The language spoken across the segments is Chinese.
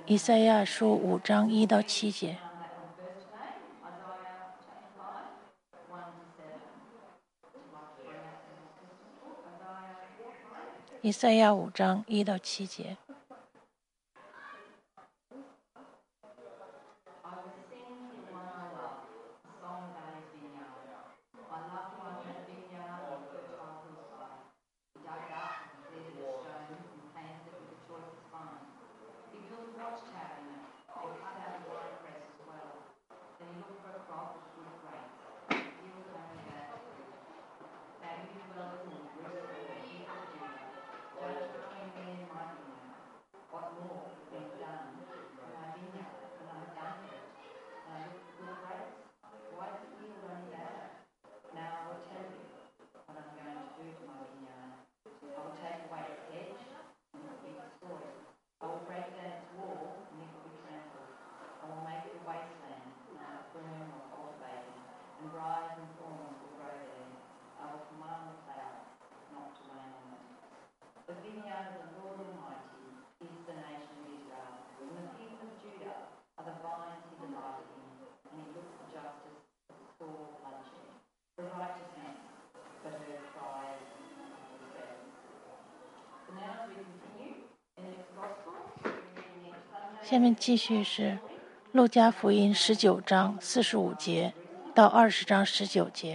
以赛亚书5章1到7节。以赛亚5章1到7节。下面继续是路加福音19章45节到20章19节。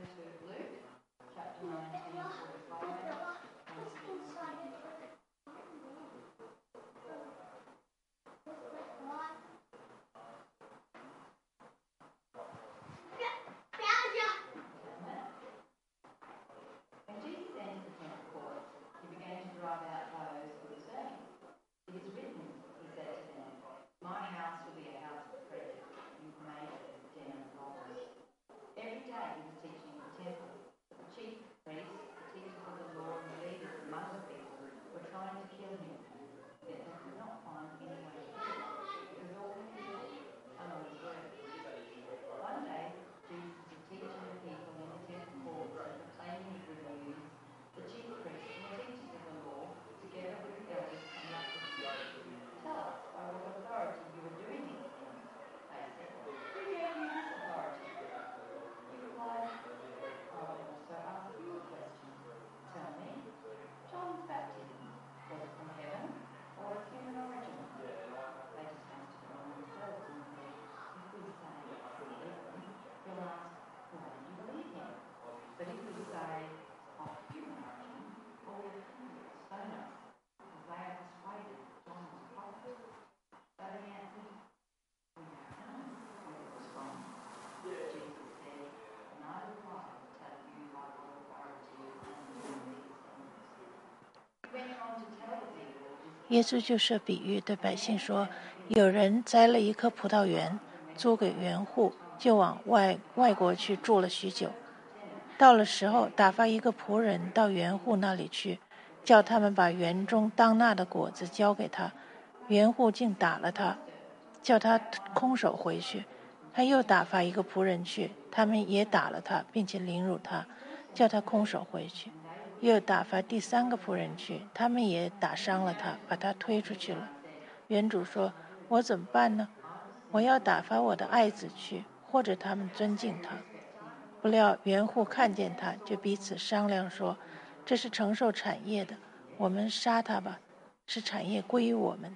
耶稣就设比喻对百姓说，有人栽了一棵葡萄园，租给园户，就往外国去住了许久。到了时候，打发一个仆人到园户那里去，叫他们把园中当纳的果子交给他。园户竟打了他，叫他空手回去。他又打发一个仆人去，他们也打了他，并且凌辱他，叫他空手回去。又打发第3个仆人去，他们也打伤了他，把他推出去了。园主说：“我怎么办呢？我要打发我的爱子去，或者他们尊敬他。”不料园户看见他，就彼此商量说：“这是承受产业的，我们杀他吧，使产业归于我们。”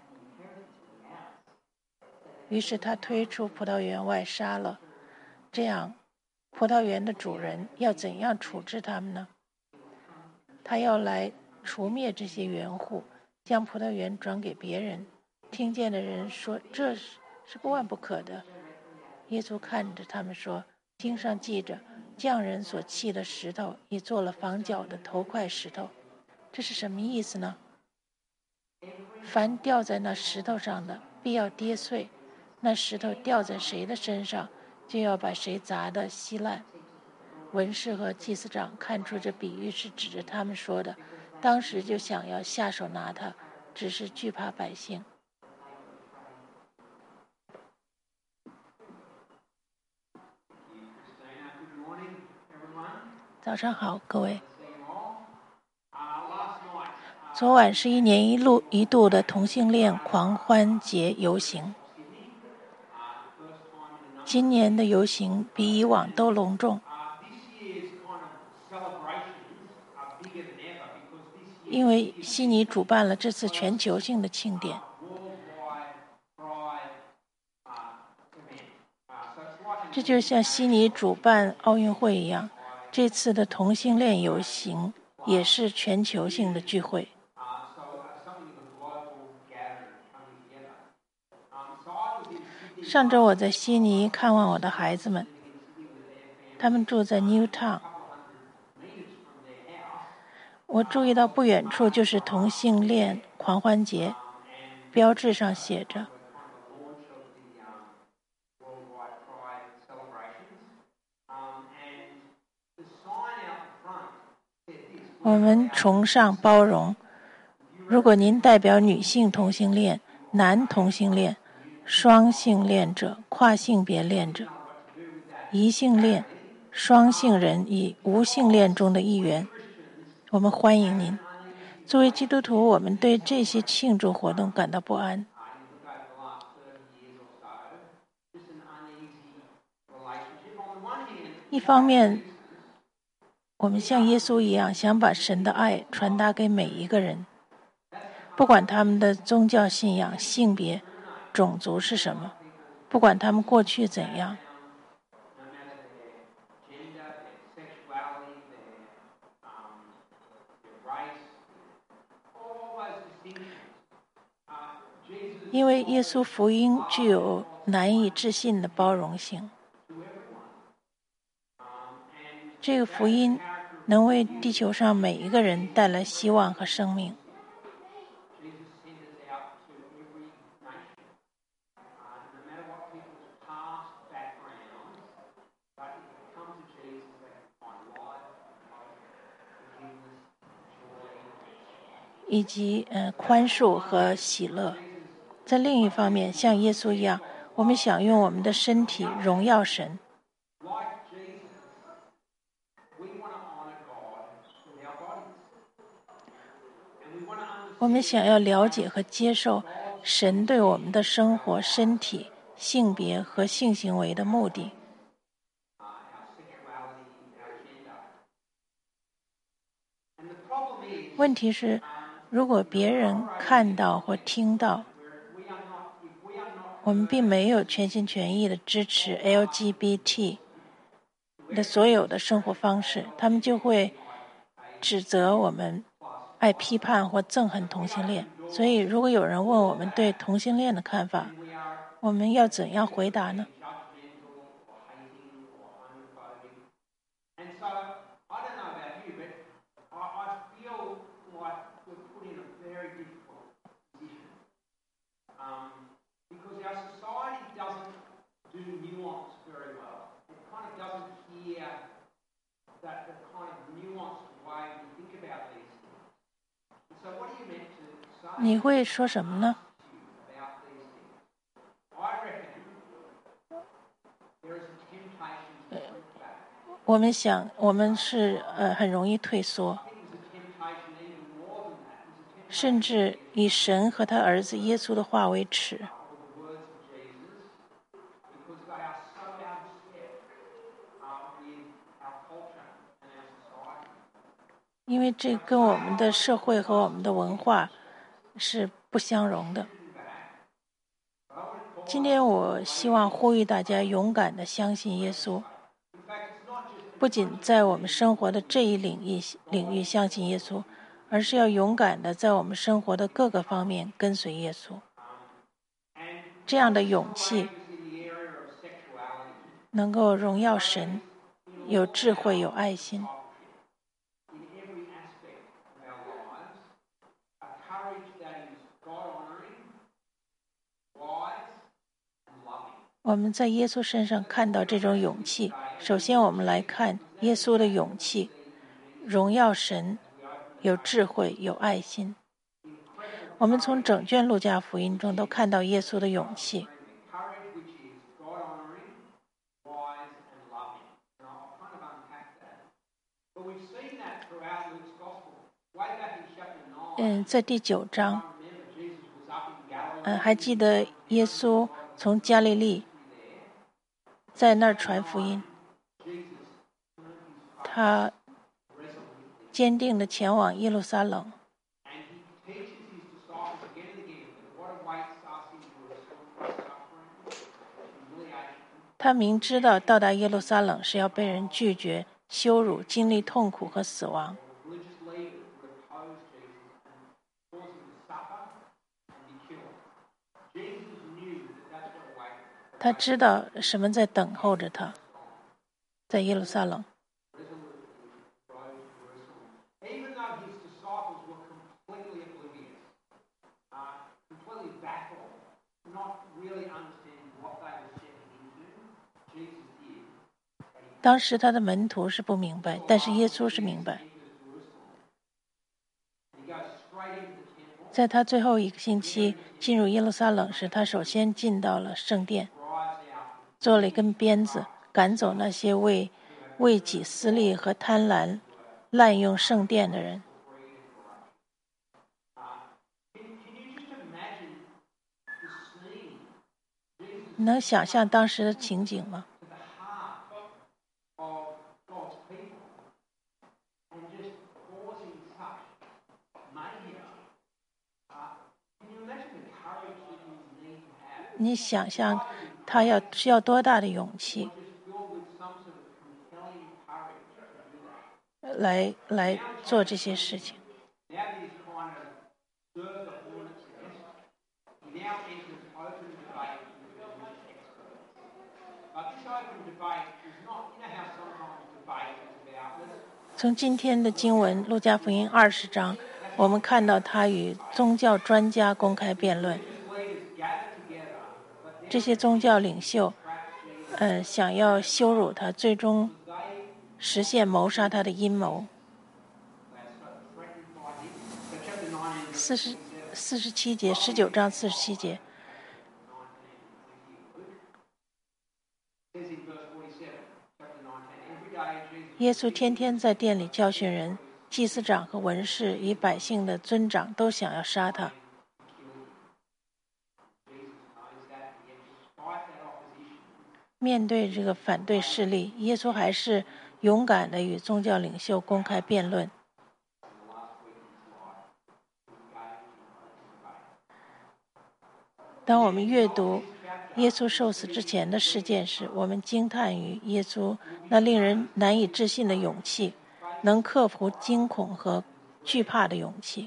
于是他推出葡萄园外杀了。这样，葡萄园的主人要怎样处置他们呢？他要来除灭这些园户，将葡萄园转给别人。听见的人说：“这是万不可的。”耶稣看着他们说：“经上记着，匠人所砌的石头，已做了房角的头块石头。这是什么意思呢？凡掉在那石头上的，必要跌碎；那石头掉在谁的身上，就要把谁砸得稀烂。”文士和祭司长看出这比喻是指着他们说的，当时就想要下手拿他，只是惧怕百姓。早上好，各位。 昨晚是1年一度的同性恋狂欢节游行。今年的游行比以往都隆重，因为悉尼主办了这次全球性的庆典。这就像悉尼主办奥运会一样，这次的同性恋游行也是全球性的聚会。上周我在悉尼看望我的孩子们，他们住在 Newtown。我注意到不远处就是同性恋狂欢节，标志上写着我们崇尚包容。如果您代表女性同性恋、男同性恋、双性恋者、跨性别恋者、异性恋、双性人与无性恋中的一员，我们欢迎您。作为基督徒，我们对这些庆祝活动感到不安。一方面，我们像耶稣一样，想把神的爱传达给每一个人，不管他们的宗教信仰、性别、种族是什么，不管他们过去怎样。因为耶稣福音具有难以置信的包容性，这个福音能为地球上每一个人带来希望和生命。以及宽恕和喜乐。在另一方面，像耶稣一样，我们想用我们的身体荣耀神。我们想要了解和接受神对我们的生活、身体、性别和性行为的目的。问题是，如果别人看到或听到，我们并没有全心全意的支持 LGBT 的所有的生活方式，他们就会指责我们爱批判或憎恨同性恋。所以，如果有人问我们对同性恋的看法，我们要怎样回答呢？你会说什么呢？我们想，我们是很容易退缩，甚至以神和他儿子耶稣的话为耻。因为这跟我们的社会和我们的文化是不相容的。今天我希望呼吁大家勇敢地相信耶稣，不仅在我们生活的这一领域相信耶稣，而是要勇敢地在我们生活的各个方面跟随耶稣。这样的勇气能够荣耀神，有智慧，有爱心。我们在耶稣身上看到这种勇气。首先，我们来看耶稣的勇气，荣耀神，有智慧，有爱心。我们从整卷路加福音中都看到耶稣的勇气。 在第9章，还记得耶稣从加利利在那儿传福音，他坚定地前往耶路撒冷。他明知道到达耶路撒冷是要被人拒绝、羞辱、经历痛苦和死亡。他知道什么在等候着他，在耶路撒冷。当时他的门徒是不明白，但是耶稣是明白。在他最后1个星期进入耶路撒冷时，他首先进到了圣殿，做了一根鞭子，赶走那些为己私利和贪婪滥用圣殿的人。你能想象当时的情景吗？你想象他需要多大的勇气来做这些事情？从今天的经文路加福音20章，我们看到他与宗教专家公开辩论。这些宗教领袖想要羞辱他，最终实现谋杀他的阴谋。47节，19章47节。耶稣天天在店里教训人，祭司长和文士与百姓的尊长都想要杀他。面对这个反对势力，耶稣还是勇敢地与宗教领袖公开辩论。当我们阅读耶稣受死之前的事件时，我们惊叹于耶稣那令人难以置信的勇气，能克服惊恐和惧怕的勇气。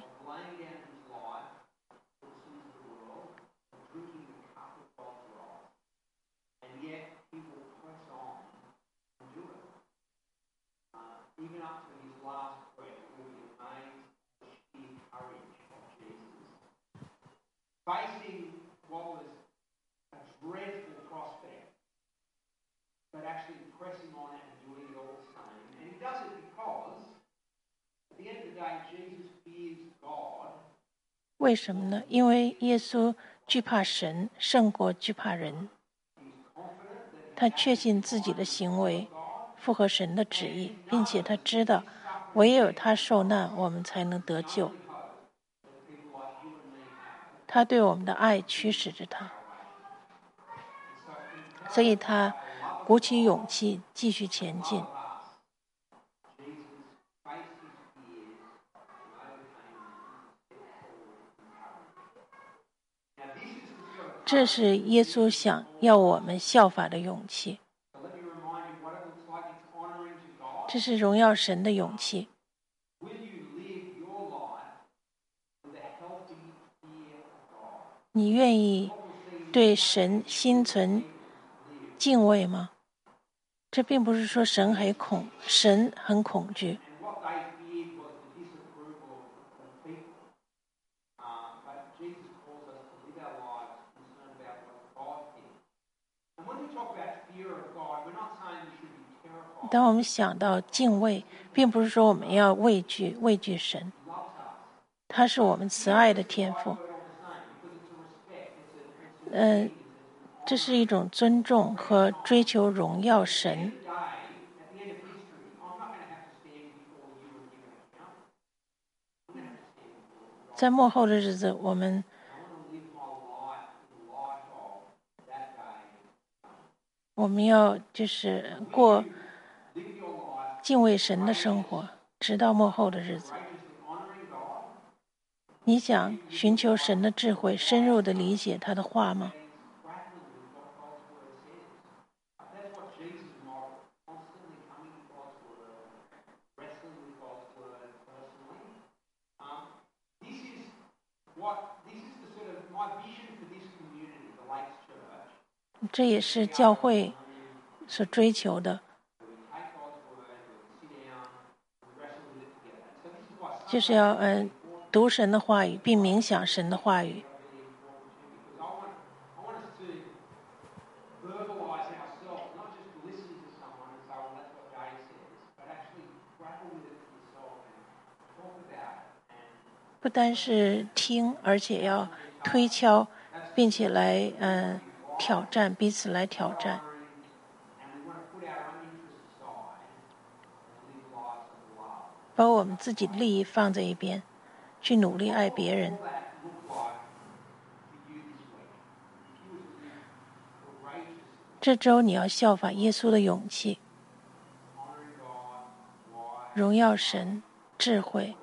为什么呢？因为耶稣惧怕神胜过惧怕人。他确信自己的行为符合神的旨意，并且他知道唯有他受难，我们才能得救。他对我们的爱驱使着他，所以他鼓起勇气继续前进。这是耶稣想要我们效法的勇气，这是荣耀神的勇气。你愿意对神心存敬畏吗？这并不是说神很恐惧。当我们想到敬畏，并不是说我们要畏惧神，他是我们慈爱的天父。这是一种尊重和追求荣耀神。 在末后的日子，我们要就是过敬畏神的生活，直到末后的日子。你想寻求神的智慧，深入的理解他的话吗？这也是教会所追求的，就是要读神的话语，并冥想神的话语。不单是听，而且要推敲，并且来挑战，彼此来挑战。把我们自己的利益放在一边，去努力爱别人。这周你要效法耶稣的勇气，荣耀神，智慧，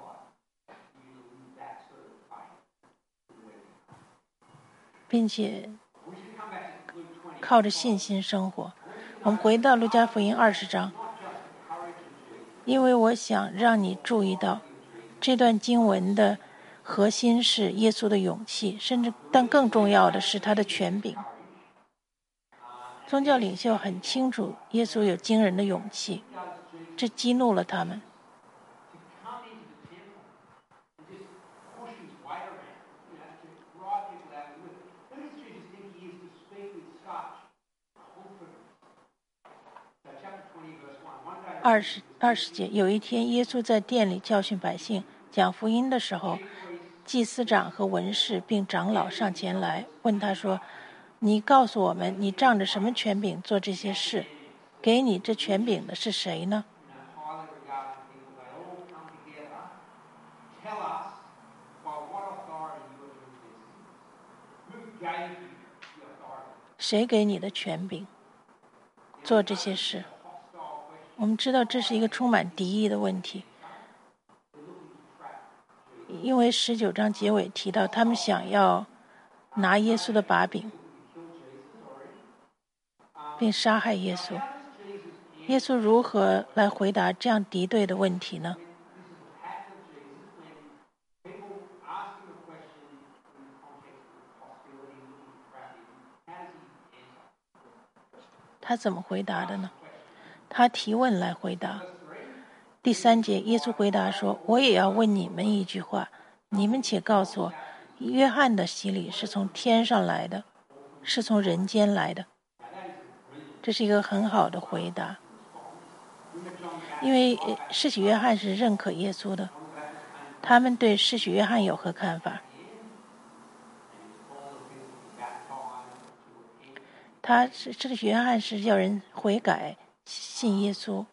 并且靠着信心生活。我们回到路加福音20章，因为我想让你注意到这段经文的核心是耶稣的勇气，但更重要的是他的权柄。宗教领袖很清楚耶稣有惊人的勇气，这激怒了他们。20节，有一天，耶稣在店里教训百姓、讲福音的时候，祭司长和文士并长老上前来，问他说：“你告诉我们，你仗着什么权柄做这些事？给你这权柄的是谁呢？”谁给你的权柄做这些事？我们知道这是一个充满敌意的问题，因为19章结尾提到他们想要拿耶稣的把柄，并杀害耶稣。耶稣如何来回答这样敌对的问题呢？他怎么回答的呢？他提问来回答。第3节，耶稣回答说：“我也要问你们一句话，你们且告诉我，约翰的洗礼是从天上来的，是从人间来的？”这是一个很好的回答，因为施洗约翰是认可耶稣的。他们对施洗约翰有何看法？施洗约翰是要人悔改、信耶稣。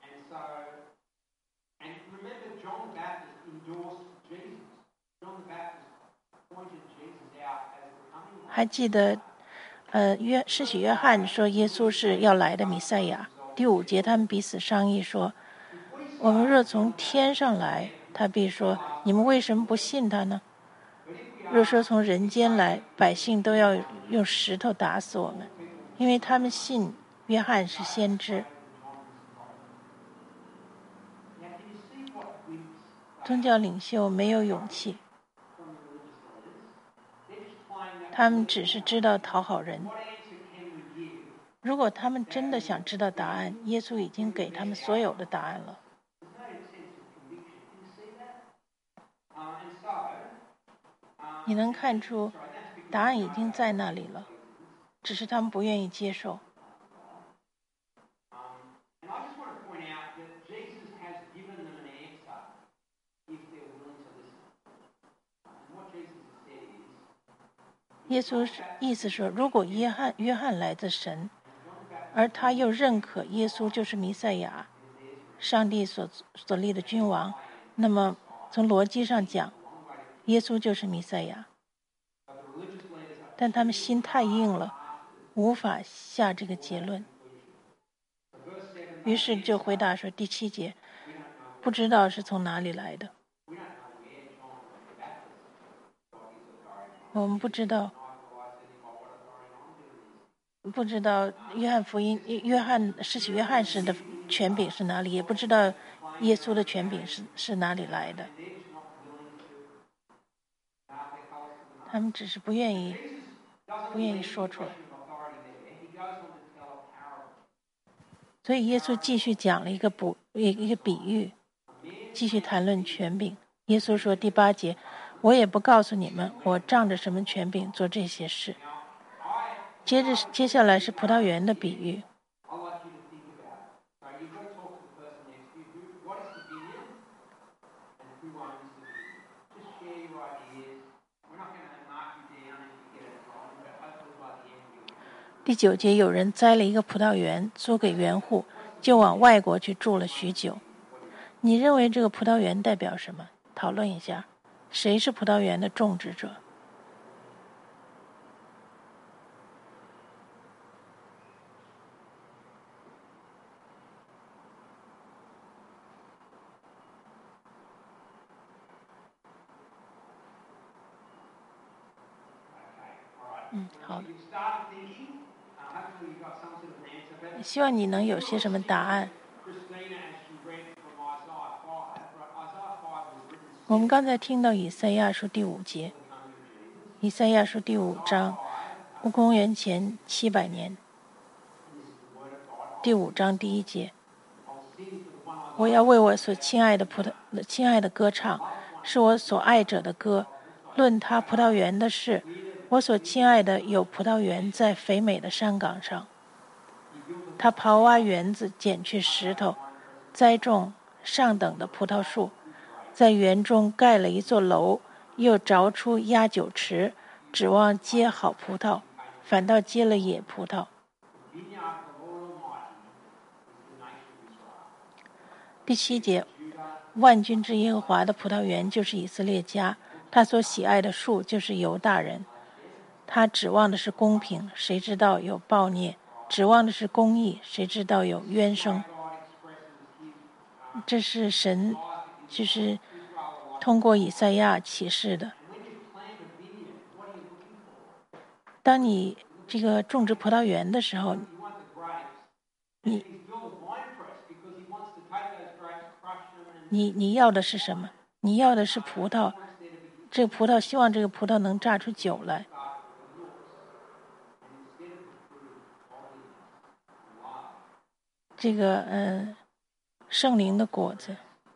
还记得，施洗约翰说耶稣是要来的弥赛亚。第5节，他们彼此商议说：“我们若从天上来，他必说：你们为什么不信他呢？若说从人间来，百姓都要用石头打死我们，因为他们信约翰是先知。”宗教领袖没有勇气，他们只是知道讨好人。如果他们真的想知道答案，耶稣已经给他们所有的答案了。你能看出答案已经在那里了，只是他们不愿意接受。耶稣意思说，如果约翰来自神，而他又认可耶稣就是弥赛亚，上帝所立的君王，那么从逻辑上讲， 耶稣就是弥赛亚。但他们心太硬了，无法下这个结论。于是就回答说，第7节，不知道是从哪里来的。我们不知道约翰福音、施洗约翰时的权柄是哪里，也不知道耶稣的权柄是哪里来的。他们只是不愿意说出来。所以耶稣继续讲了一个比喻，继续谈论权柄。耶稣说第8节，我也不告诉你们，我仗着什么权柄做这些事。接下来是葡萄园的比喻。第9节，有人栽了一个葡萄园，租给园户，就往外国去住了许久。你认为这个葡萄园代表什么？讨论一下，谁是葡萄园的种植者？好的。希望你能有些什么答案。我们刚才听到以赛亚书第5节，以赛亚书第5章，公元前700年，第5章第1节，我要为我所亲爱的歌唱，是我所爱者的歌。论他葡萄园的事，我所亲爱的有葡萄园在肥美的山岗上。他刨挖园子，捡去石头，栽种上等的葡萄树，在园中盖了一座楼，又凿出压酒池，指望结好葡萄，反倒结了野葡萄。第7节，万军之耶和华的葡萄园就是以色列家，他所喜爱的树就是犹大人。他指望的是公平，谁知道有暴虐；指望的是公义，谁知道有冤声。这是神就是通过以赛亚启示的。当你这个种植葡萄园的时候，你要的是什么？你要的是葡萄，这个葡萄希望这个葡萄能榨出酒来。这个圣灵的果子，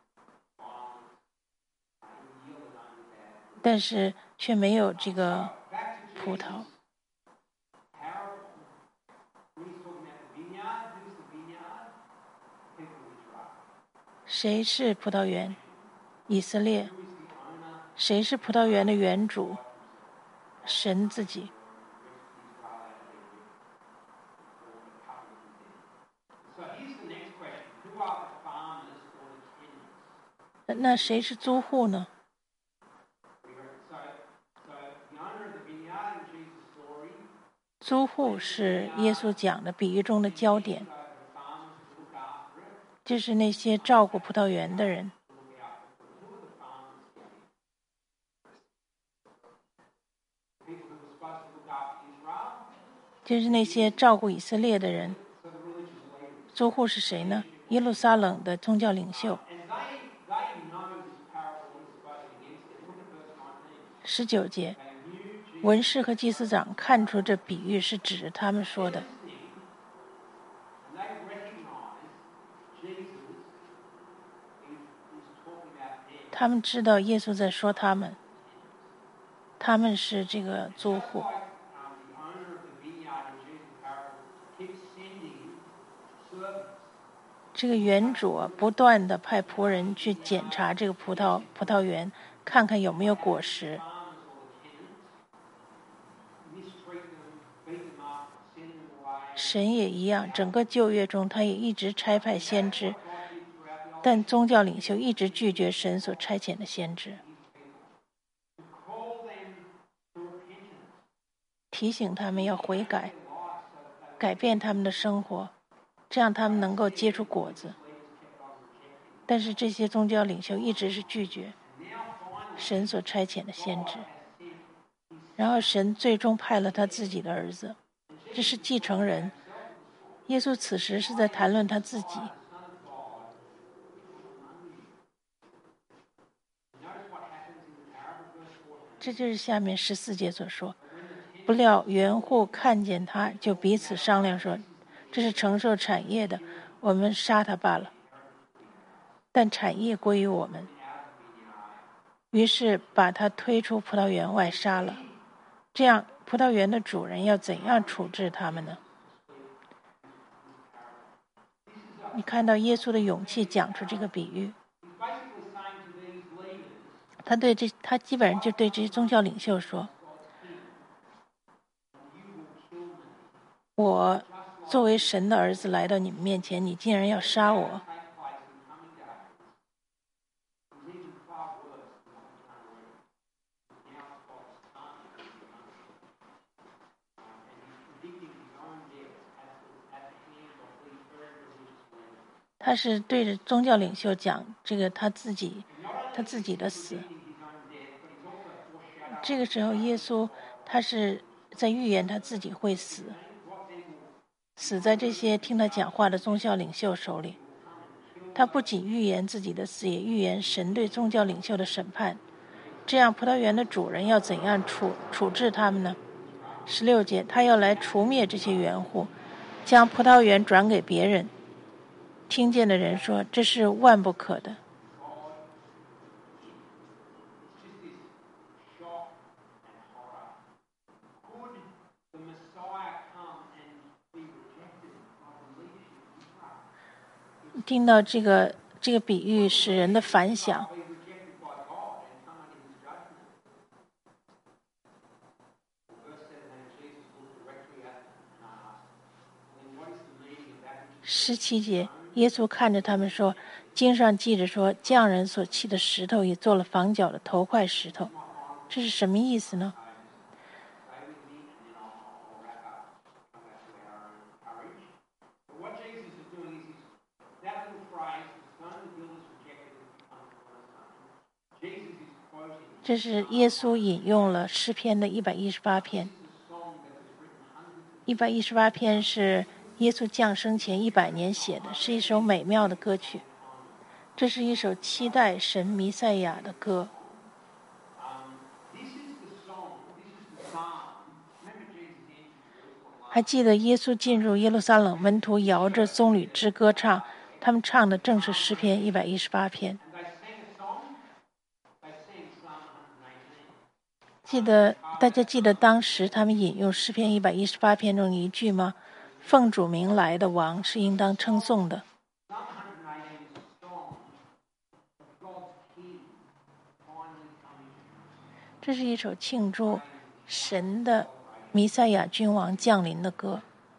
但是却没有这个葡萄。谁是葡萄园？以色列。谁是葡萄园的园主？神自己。那谁是租户呢？租户是耶稣讲的比喻中的焦点，就是那些照顾葡萄园的人。就是那些照顾以色列的人。租户是谁呢？耶路撒冷的宗教领袖。19节，文士和祭司长看出这比喻是指着他们说的。他们知道耶稣在说他们，他们是这个租户。这个园主不断地派仆人去检查这个葡萄园，看看有没有果实。神也一样，整个旧约中他也一直差派先知，但宗教领袖一直拒绝神所差遣的先知。 提醒他们要悔改，改变他们的生活，这样他们能够结出果子。但是这些宗教领袖一直是拒绝神所差遣的先知。然后神最终派了他自己的儿子，这是继承人。耶稣此时是在谈论他自己。这就是下面14节所说，不料园户看见他，就彼此商量说，这是承受产业的，我们杀他罢了，但产业归于我们。于是把他推出葡萄园外杀了。这样葡萄园的主人要怎样处置他们呢？你看到耶稣的勇气讲出这个比喻，他基本上就对这些宗教领袖说，我作为神的儿子来到你们面前，你竟然要杀我。他是对着宗教领袖讲这个他自己的死。这个时候耶稣他是在预言他自己会死在这些听他讲话的宗教领袖手里。他不仅预言自己的死，也预言神对宗教领袖的审判。这样葡萄园的主人要怎样处置他们呢？16节，他要来除灭这些园户，将葡萄园转给别人。听见的人说，这是万不可的。听到这个比喻使人的反响。17节，耶稣看着他们说，经上记着说，匠人所砌的石头也做了房角的头块石头。这是什么意思呢？这是耶稣引用了诗篇的118篇。118篇是耶稣降生前100年写的，是一首美妙的歌曲。这是一首期待神弥赛亚的歌。还记得耶稣进入耶路撒冷，门徒摇着棕榈枝歌唱，他们唱的正是诗篇118篇。大家记得当时他们引用诗篇118篇中一句吗？奉主名来的王是应当称颂的。这是一首庆祝神的弥赛亚君王降临的歌。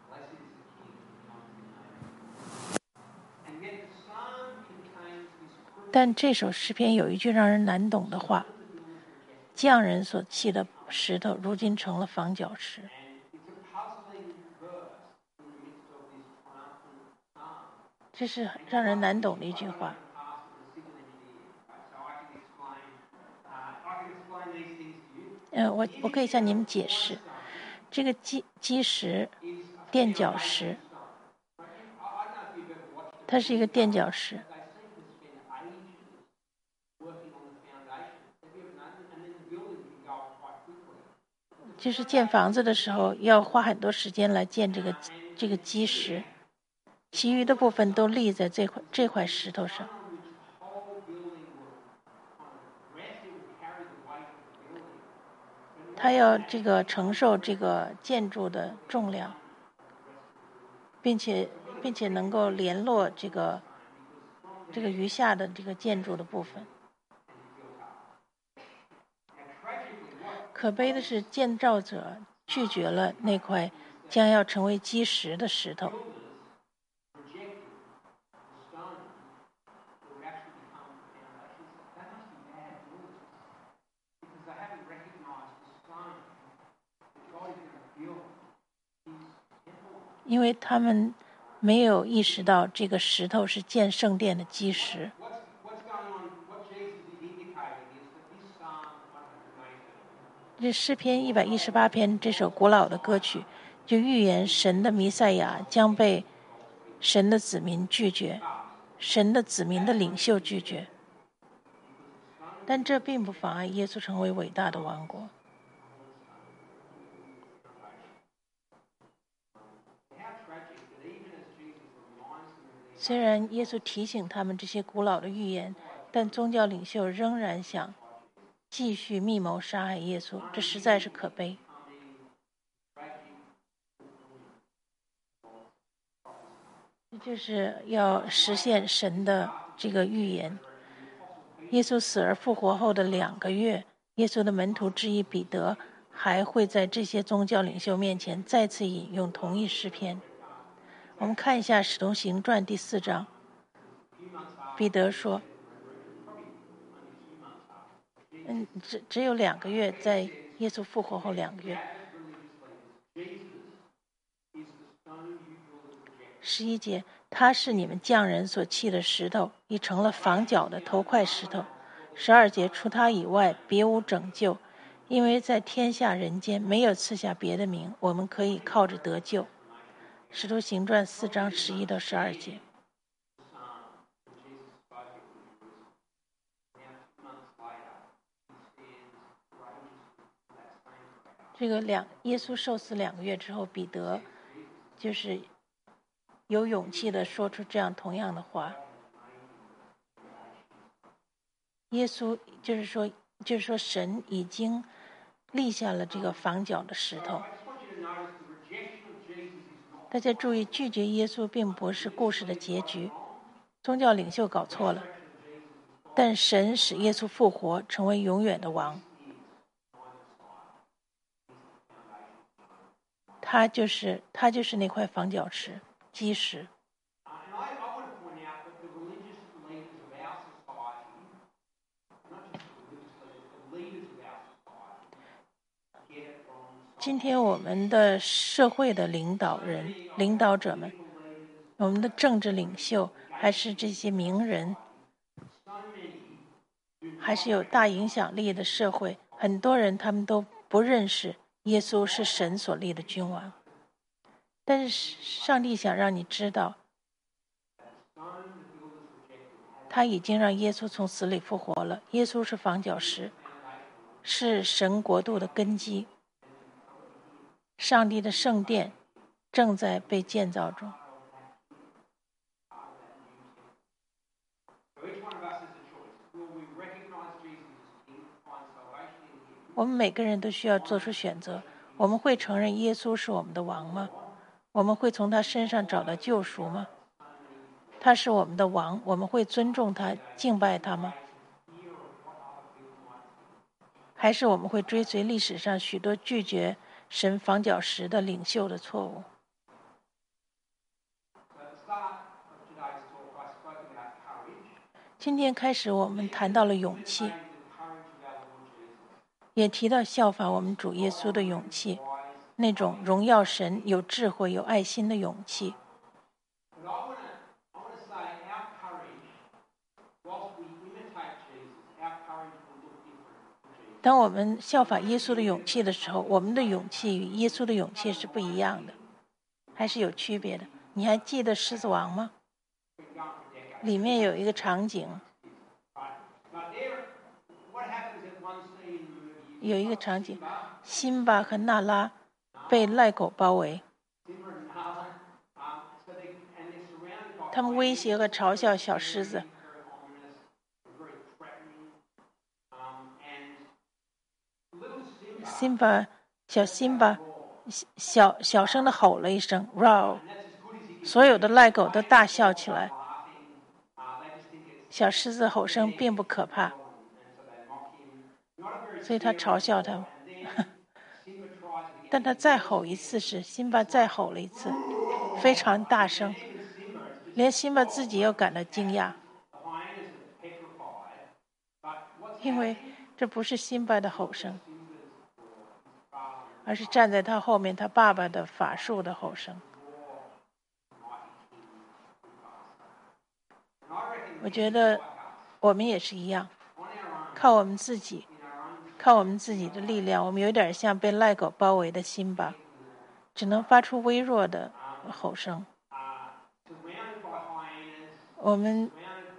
但这首诗篇有一句让人难懂的话，匠人所砌的石头如今成了房角石。这是让人难懂的一句话。我可以向你们解释，这个基石垫脚石，它是一个垫脚石。就是建房子的时候要花很多时间来建这个基石，其余的部分都立在这块石头上。他要承受这个建筑的重量，并且能够联络这个余下的这个建筑的部分。可悲的是，建造者拒绝了那块将要成为基石的石头。 因为他们没有意识到这个石头是建圣殿的基石。这诗篇118篇这首古老的歌曲，就预言神的弥赛亚将被神的子民拒绝，神的子民的领袖拒绝。但这并不妨碍耶稣成为伟大的王国。虽然耶稣提醒他们这些古老的预言，但宗教领袖仍然想继续密谋杀害耶稣，这实在是可悲。这就是要实现神的这个预言。耶稣死而复活后的2个月，耶稣的门徒之一彼得还会在这些宗教领袖面前再次引用同一诗篇。我们看一下《使徒行传》第4章，彼得说：“只有2个月，在耶稣复活后2个月。”11节，他是你们匠人所弃的石头，已成了房角的头块石头。12节，除他以外，别无拯救，因为在天下人间没有赐下别的名，我们可以靠着得救。使徒行传4章11到12节。这个耶稣受死2个月之后，彼得就是有勇气的说出这样同样的话。耶稣就是说神已经立下了这个房角的石头。大家注意，拒绝耶稣并不是故事的结局，宗教领袖搞错了，但神使耶稣复活，成为永远的王。他就是那块房角石基石。今天我们的社会的领导者们，我们的政治领袖，还是这些名人，还是有大影响力的社会，很多人他们都不认识耶稣是神所立的君王。但是上帝想让你知道，他已经让耶稣从死里复活了。耶稣是房角石，是神国度的根基。上帝的圣殿正在被建造中。我们每个人都需要做出选择。我们会承认耶稣是我们的王吗？我们会从他身上找到救赎吗？他是我们的王，我们会尊重他、敬拜他吗？还是我们会追随历史上许多拒绝神房角石的领袖的错误？今天开始，我们谈到了勇气，也提到效法我们主耶稣的勇气，那种荣耀神、有智慧、有爱心的勇气。当我们效法耶稣的勇气的时候，我们的勇气与耶稣的勇气是不一样的，还是有区别的。你还记得《狮子王》吗？里面有一个场景，辛巴和娜拉被赖狗包围，他们威胁和嘲笑小狮子。小辛巴小声的吼了一声 "Row"， 所有的赖狗都大笑起来。小狮子吼声并不可怕，所以他嘲笑他们。但他再吼一次时，辛巴再吼了一次，非常大声，连辛巴自己又感到惊讶，因为这不是辛巴的吼声，而是站在他后面他爸爸的法术的吼声。 我觉得我们也是一样，靠我们自己的力量，我们有点像被赖狗包围的辛巴，只能发出微弱的吼声。我们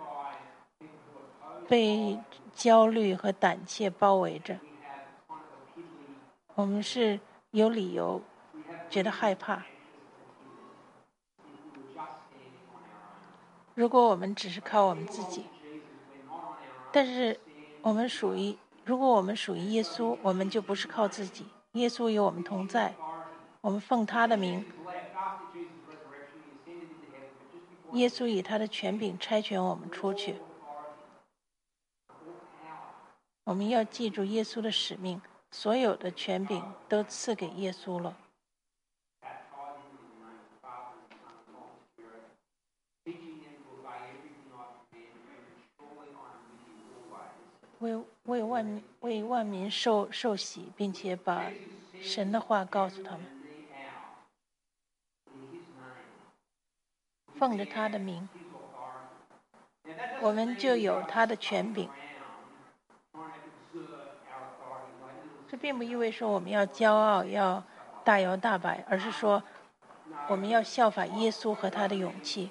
被焦虑和胆怯包围着，我们是有理由觉得害怕。如果我们只是靠我们自己，但是如果我们属于耶稣，我们就不是靠自己。耶稣与我们同在，我们奉他的名。耶稣以他的权柄差遣我们出去。我们要记住耶稣的使命，所有的权柄都赐给耶稣了。为万民受洗，并且把神的话告诉他们，奉着他的名，我们就有他的权柄。这并不意味说我们要骄傲，要大摇大摆，而是说我们要效法耶稣和他的勇气。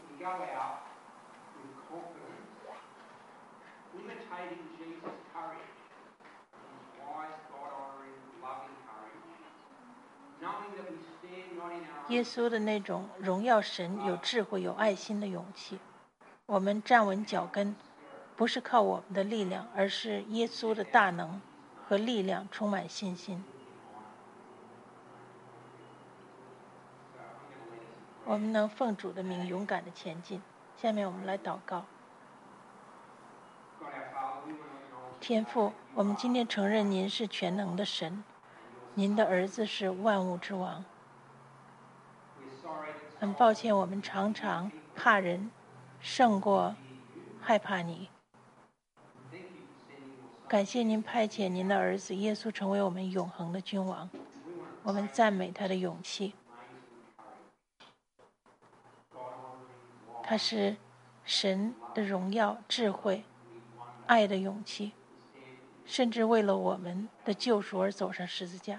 耶稣的那种荣耀神、有智慧、有爱心的勇气，我们站稳脚跟，不是靠我们的力量，而是耶稣的大能和力量，充满信心。我们能奉主的名勇敢地前进。下面我们来祷告。天父，我们今天承认您是全能的神，您的儿子是万物之王。很抱歉，我们常常怕人胜过害怕你。感谢您派遣您的儿子耶稣成为我们永恒的君王，我们赞美他的勇气。他是神的荣耀、智慧、爱的勇气，甚至为了我们的救赎而走上十字架。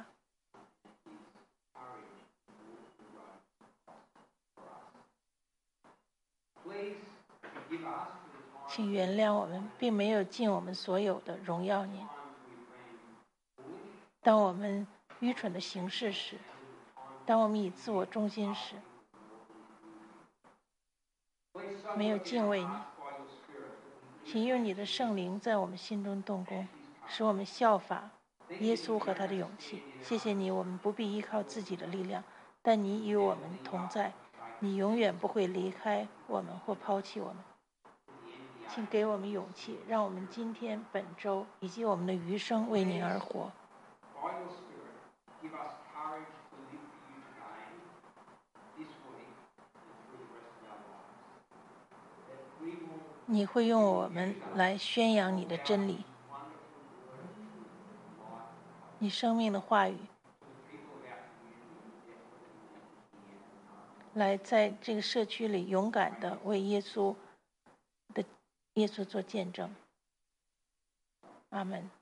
请原谅我们，并没有尽我们所有的荣耀您。当我们愚蠢的行事时，当我们以自我中心时，没有敬畏你。请用你的圣灵在我们心中动工，使我们效法耶稣和他的勇气。谢谢你，我们不必依靠自己的力量，但你与我们同在，你永远不会离开我们或抛弃我们。请给我们勇气，让我们今天、本周以及我们的余生为您而活。你会用我们来宣扬你的真理，你生命的话语，来在这个社区里勇敢地为耶稣做见证。阿们。